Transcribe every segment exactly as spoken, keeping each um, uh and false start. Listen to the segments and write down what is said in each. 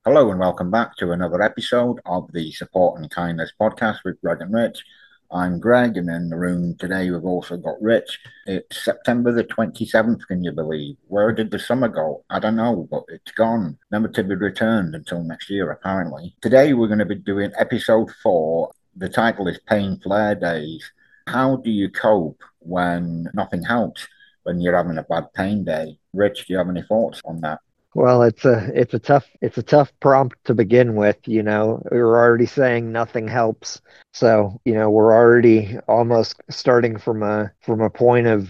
Hello and welcome back to another episode of the Support and Kindness podcast with Greg and Rich. I'm Greg, and in the room today we've also got Rich. It's September the twenty-seventh, can you believe? Where did the summer go? I don't know, but it's gone, never to be returned until next year, apparently. Today we're going to be doing episode four. The title is Pain Flare Days. How do you cope when nothing helps, when you're having a bad pain day? Rich, do you have any thoughts on that? Well, it's a it's a tough it's a tough prompt to begin with, you know. We were already saying nothing helps. So, you know, we're already almost starting from a from a point of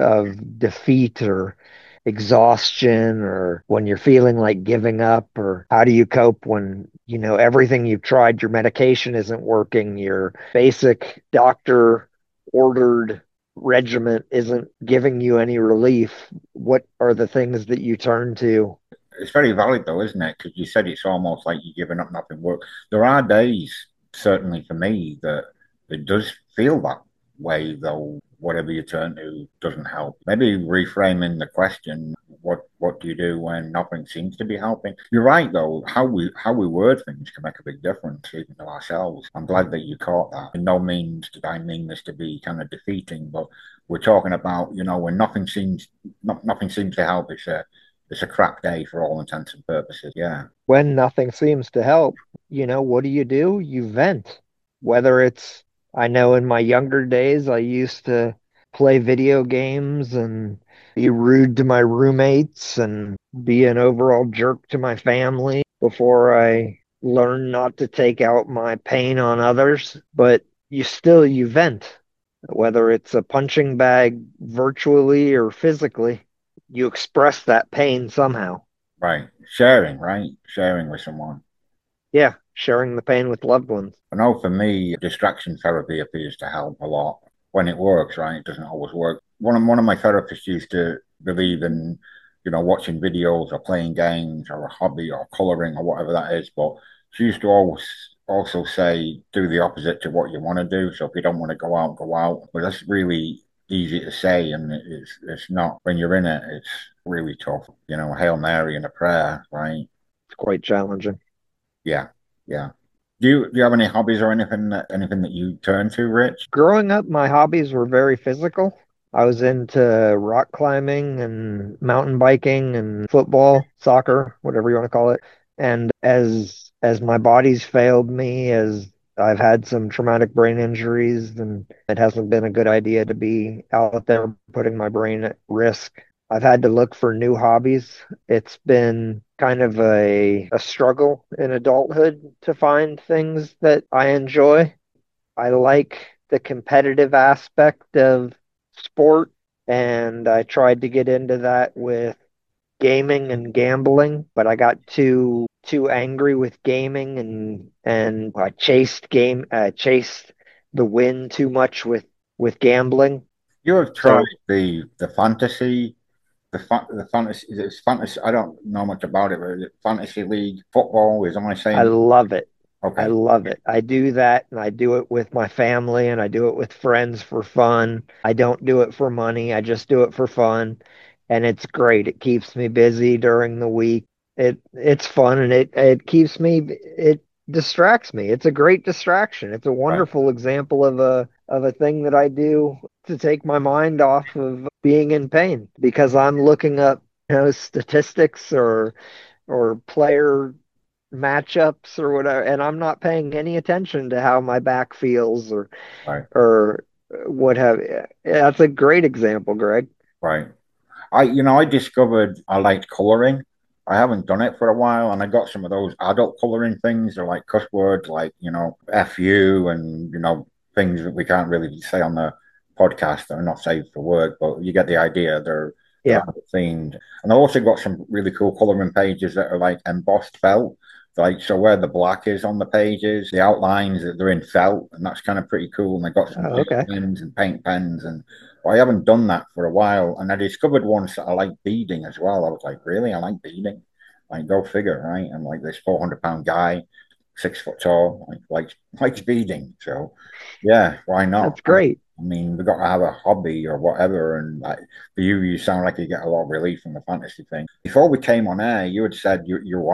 of defeat or exhaustion, or when you're feeling like giving up, or how do you cope when, you know, everything you've tried, your medication isn't working, your basic doctor ordered regimen isn't giving you any relief. What are the things that you turn to? It's very valid though, isn't it? Because you said it's almost like you're giving up nothing work. There are days, certainly for me, that it does feel that way though. Whatever you turn to doesn't help. Maybe reframing the question, what what do you do when nothing seems to be helping? You're right though, how we how we word things can make a big difference even to ourselves. I'm glad that you caught that. In no means did I mean this to be kind of defeating, but we're talking about, you know, when nothing seems not, nothing seems to help, it's a it's a crap day for all intents and purposes. Yeah. When nothing seems to help, you know, what do you do? You vent. Whether it's, I know in my younger days, I used to play video games and be rude to my roommates and be an overall jerk to my family before I learned not to take out my pain on others. But you still, you vent, whether it's a punching bag virtually or physically, you express that pain somehow. Right. Sharing, right? Sharing with someone. Yeah, sharing the pain with loved ones. I know for me, distraction therapy appears to help a lot when it works, right? It doesn't always work. One of, one of my therapists used to believe in, you know, watching videos or playing games or a hobby or coloring or whatever that is. But she used to always also say, do the opposite to what you want to do. So if you don't want to go out, go out. But that's really easy to say, and it's it's not when you're in it. It's really tough. You know, Hail Mary and a prayer, right? It's quite challenging. Yeah, yeah. Do you do you have any hobbies or anything that anything that you turn to, Rich? Growing up, my hobbies were very physical. I was into rock climbing and mountain biking and football, soccer, whatever you want to call it. And as as my body's failed me, as I've had some traumatic brain injuries, and it hasn't been a good idea to be out there putting my brain at risk. I've had to look for new hobbies. It's been kind of a a struggle in adulthood to find things that I enjoy. I like the competitive aspect of sport, and I tried to get into that with gaming and gambling, but I got too too angry with gaming, and and I chased game uh, chased the win too much with with gambling. You have tried So the the fantasy, the fa the fantasy. It's fantasy. I don't know much about it, but is it fantasy league football? Is am I I saying love it. I okay? love it. I do that, and I do it with my family, and I do it with friends for fun. I don't do it for money. I just do it for fun. And it's great. It keeps me busy during the week. It it's fun, and it it keeps me it distracts me. It's a great distraction. It's a Right, wonderful example of a of a thing that I do to take my mind off of being in pain, because I'm looking up, you know, statistics or or player matchups or whatever, and I'm not paying any attention to how my back feels, or right, or what have you. Yeah, that's a great example, Greg. right. I, you know, I discovered I liked coloring. I haven't done it for a while, and I got some of those adult coloring things. They're like cuss words, like you know, F you, and you know, things that we can't really say on the podcast that are not safe for work, but you get the idea. They're they're Yeah. adult themed, and I also got some really cool coloring pages that are like embossed felt. Like so, where the black is on the pages, the outlines that they're in felt, and that's kind of pretty cool. And I got some Oh, gel okay. pens and paint pens, and well, I haven't done that for a while, and I discovered once that I like beading as well. I was like, really? I like beading? Like, go figure, right? I'm like this four hundred pound guy, six foot tall, like likes likes beading. So, yeah, why not? That's I, great. I mean, we got to have a hobby or whatever. And like for you, you sound like you get a lot of relief from the fantasy thing. Before we came on air, you had said your your wife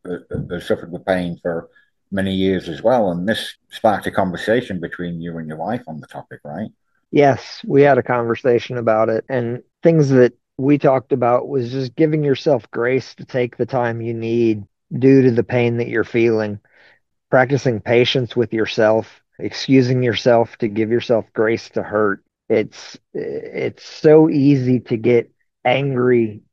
has suffered with pain for many years as well. And this sparked a conversation between you and your wife on the topic, right? Yes, we had a conversation about it, and things that we talked about was just giving yourself grace to take the time you need due to the pain that you're feeling, practicing patience with yourself, excusing yourself to give yourself grace to hurt. It's it's so easy to get angry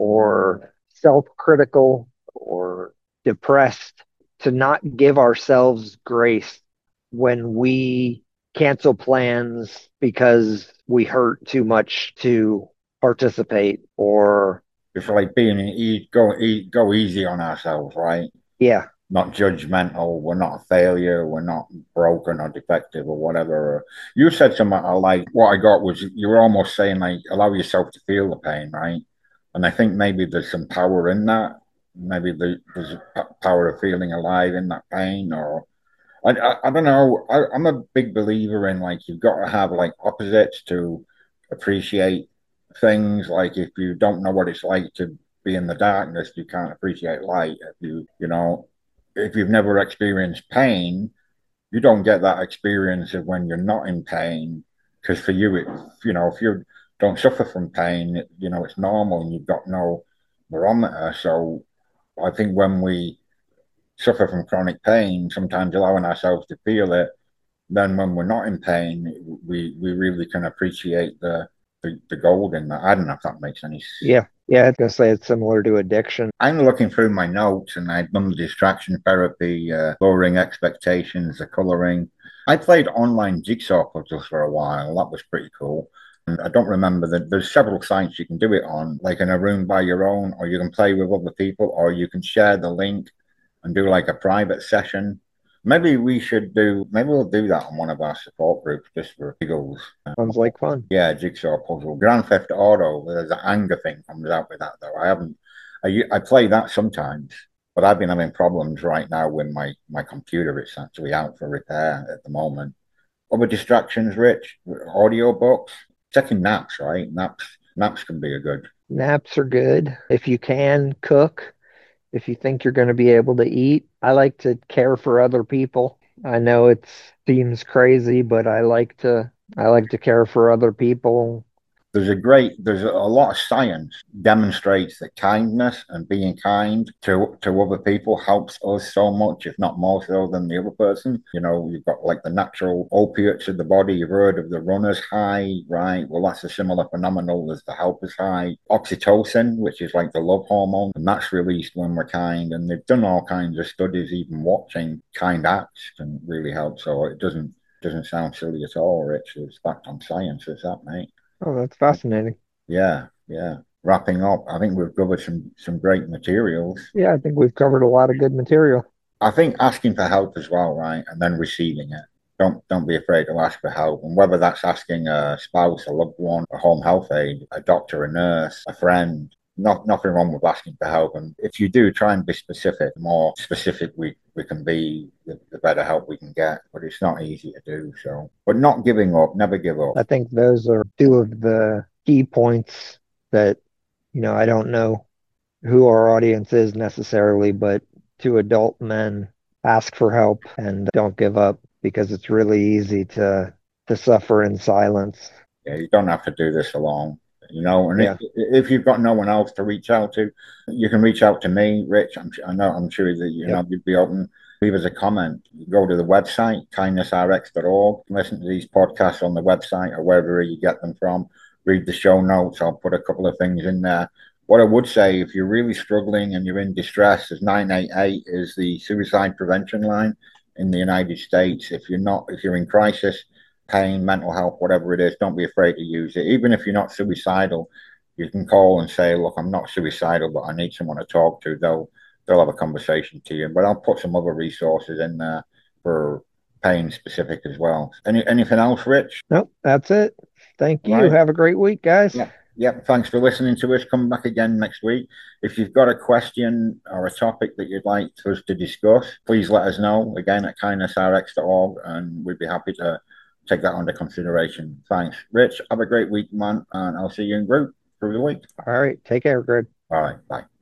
or self-critical or depressed to not give ourselves grace when we cancel plans because we hurt too much to participate or It's like being e- go e- go easy on ourselves, right? yeah, Not judgmental. We're not a failure. We're not broken or defective or whatever. You said something I like. What I got was you were almost saying like allow yourself to feel the pain, right? And I think maybe there's some power in that. Maybe the, there's a power of feeling alive in that pain, or I, I, I don't know. I, I'm a big believer in like you've got to have like opposites to appreciate things. Like if you don't know what it's like to be in the darkness, you can't appreciate light. If you, you know, if you've never experienced pain, you don't get that experience of when you're not in pain. Because for you, it, you know, if you don't suffer from pain, you know, it's normal and you've got no barometer. So I think when we suffer from chronic pain, sometimes allowing ourselves to feel it, then when we're not in pain, we we really can appreciate the the, the gold in that. I don't know if that makes any. yeah, yeah. I was gonna say it's similar to addiction. I'm looking through my notes, and I've done the distraction therapy, uh, lowering expectations, the coloring. I played online jigsaw puzzles for a while. That was pretty cool. And I don't remember that there's several sites you can do it on, like in a room by your own, or you can play with other people, or you can share the link and do like a private session. Maybe we should do, maybe we'll do that on one of our support groups just for giggles. Sounds like fun. Yeah, jigsaw puzzle. Grand Theft Auto, there's an anger thing comes out with that though. I haven't, I, I play that sometimes, but I've been having problems right now with my, my computer. It's actually out for repair at the moment. Other distractions, Rich, audio books, taking naps, right? Naps, naps can be a good. Naps are good. If you can cook, if you think you're going to be able to eat, I like to care for other people. I know it seems crazy, but I like to I like to care for other people. There's a great, there's a lot of science demonstrates that kindness and being kind to to other people helps us so much, if not more so than the other person. You know, you've got like the natural opiates of the body. You've heard of the runner's high, right? Well, that's a similar phenomenon as the helper's high. Oxytocin, which is like the love hormone, and that's released when we're kind. And they've done all kinds of studies, even watching kind acts can really help. So it doesn't doesn't sound silly at all, Rich. It's backed on science, is that, mate? Oh, that's fascinating. Yeah, yeah. Wrapping up, I think we've covered some some great materials. Yeah, I think we've covered a lot of good material. I think asking for help as well, right, and then receiving it. Don't don't be afraid to ask for help, and whether that's asking a spouse, a loved one, a home health aide, a doctor, a nurse, a friend. Not nothing wrong with asking for help, and if you do, try and be specific. The more specific we we can be, the, the better help we can get. But it's not easy to do. So, but not giving up, never give up. I think those are two of the key points that, you know, I don't know who our audience is necessarily, but to adult men, ask for help and don't give up because it's really easy to to suffer in silence. Yeah, you don't have to do this alone, you know. And if, Yeah. if you've got no one else to reach out to, you can reach out to me, Rich. I'm, I know I'm sure that you Yep. know you'd be open. Leave us a comment. You go to the website kindness r x dot org. Listen to these podcasts on the website or wherever you get them from. Read the show notes. I'll put a couple of things in there. What I would say, if you're really struggling and you're in distress, is nine eight eight is the suicide prevention line in the United States. If you're not, if you're in crisis, pain, mental health, whatever it is, don't be afraid to use it. Even if you're not suicidal, you can call and say, "Look, I'm not suicidal, but I need someone to talk to." They'll they'll have a conversation to you. But I'll put some other resources in there for pain specific as well. Any anything else, Rich? Nope, that's it. Thank All you. right. Have a great week, guys. Yeah. Yep. Thanks for listening to us. Come back again next week. If you've got a question or a topic that you'd like us to discuss, please let us know again at kindness r x dot org, and we'd be happy to take that under consideration. Thanks, Rich. Have a great week, man, and I'll see you in group through the week. All right. Take care, Greg. All right. Bye.